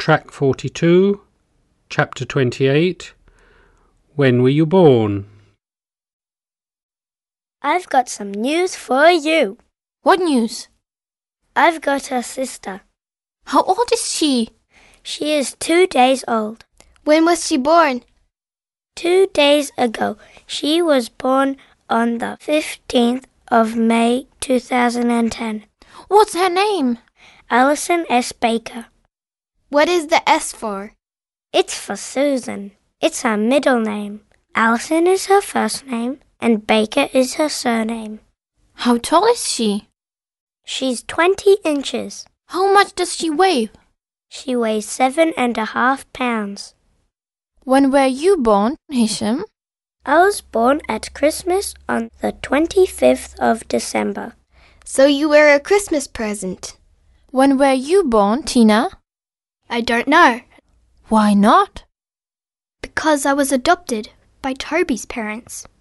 Track 42, Chapter 28. When were you born? I've got some news for you. What news? I've got a sister. How old is she? She is 2 days old. When was she born? 2 days ago. She was born on the 15th of May 2010. What's her name? Alison S. Baker. What is the S for? It's for Susan. It's her middle name. Alison is her first name, and Baker is her surname. How tall is she? She's 20 inches. How much does she weigh? She weighs 7.5 pounds. When were you born, Hisham? I was born at Christmas on the 25th of December. So you were a Christmas present. When were you born, Tina? I don't know. Why not? Because I was adopted by Toby's parents.